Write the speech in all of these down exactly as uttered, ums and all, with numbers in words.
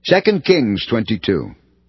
Second Kings twenty-two.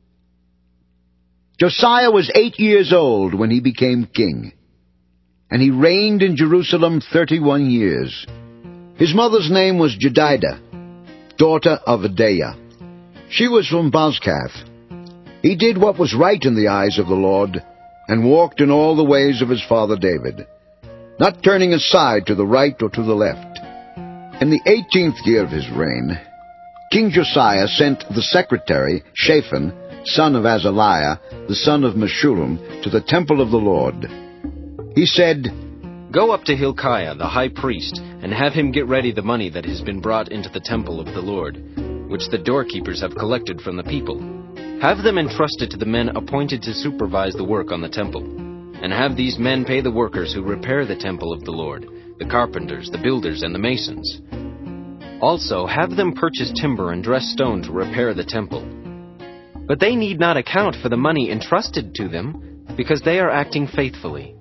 Josiah was eight years old when he became king, and he reigned in Jerusalem thirty-one years. His mother's name was Jedidah, daughter of Adaiah. She was from Bozkath. He did what was right in the eyes of the Lord, and walked in all the ways of his father David, not turning aside to the right or to the left. In the eighteenth year of his reign, King Josiah sent the secretary, Shaphan, son of Azaliah, the son of Meshullam, to the temple of the Lord. He said, "Go up to Hilkiah, the high priest, and have him get ready the money that has been brought into the temple of the Lord, which the doorkeepers have collected from the people. Have them entrusted to the men appointed to supervise the work on the temple. And have these men pay the workers who repair the temple of the Lord, the carpenters, the builders, and the masons. Also, have them purchase timber and dress stone to repair the temple. But they need not account for the money entrusted to them, because they are acting faithfully."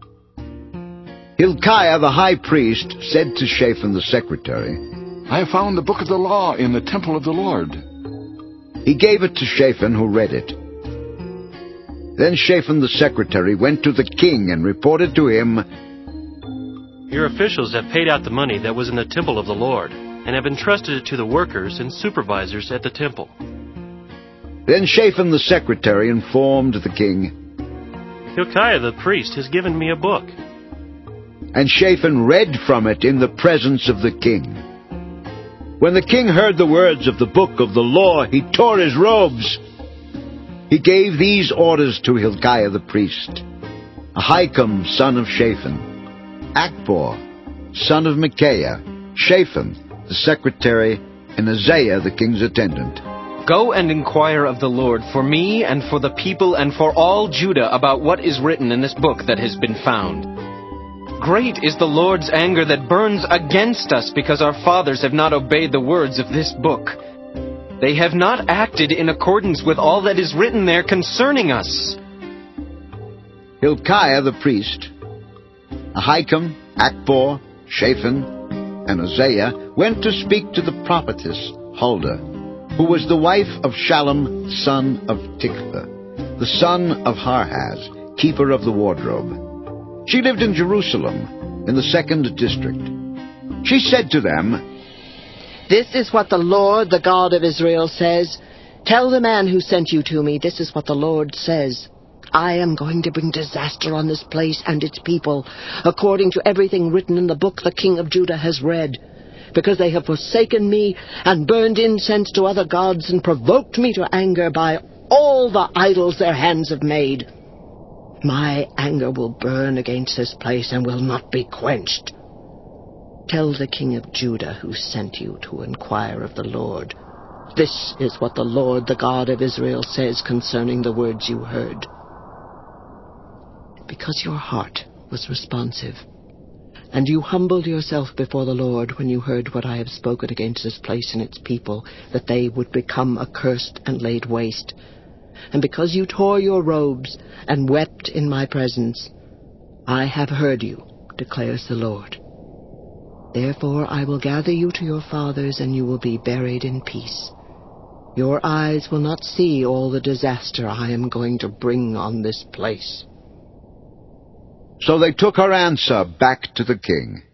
Hilkiah the high priest said to Shaphan the secretary, "I have found the book of the law in the temple of the Lord." He gave it to Shaphan, who read it. Then Shaphan the secretary went to the king and reported to him, "Your officials have paid out the money that was in the temple of the Lord, and have entrusted it to the workers and supervisors at the temple." Then Shaphan the secretary informed the king, "Hilkiah the priest has given me a book." And Shaphan read from it in the presence of the king. When the king heard the words of the book of the law, he tore his robes. He gave these orders to Hilkiah the priest: Ahikam, son of Shaphan; Achbor, son of Micaiah; Shaphan, the secretary; and Isaiah, the king's attendant. "Go and inquire of the Lord for me and for the people and for all Judah about what is written in this book that has been found. Great is the Lord's anger that burns against us because our fathers have not obeyed the words of this book. They have not acted in accordance with all that is written there concerning us." Hilkiah the priest, Ahikam, Achbor, Shaphan, and Isaiah went to speak to the prophetess Huldah, who was the wife of Shallum, son of Tikva, the son of Harhaz, keeper of the wardrobe. She lived in Jerusalem, in the second district. She said to them, "This is what the Lord, the God of Israel, says. Tell the man who sent you to me, this is what the Lord says. I am going to bring disaster on this place and its people, according to everything written in the book the king of Judah has read, because they have forsaken me and burned incense to other gods and provoked me to anger by all the idols their hands have made. My anger will burn against this place and will not be quenched. Tell the king of Judah who sent you to inquire of the Lord, this is what the Lord, the God of Israel, says concerning the words you heard. Because your heart was responsive, and you humbled yourself before the Lord when you heard what I have spoken against this place and its people, that they would become accursed and laid waste, and because you tore your robes and wept in my presence, I have heard you, declares the Lord. Therefore I will gather you to your fathers, and you will be buried in peace. Your eyes will not see all the disaster I am going to bring on this place." So they took her answer back to the king.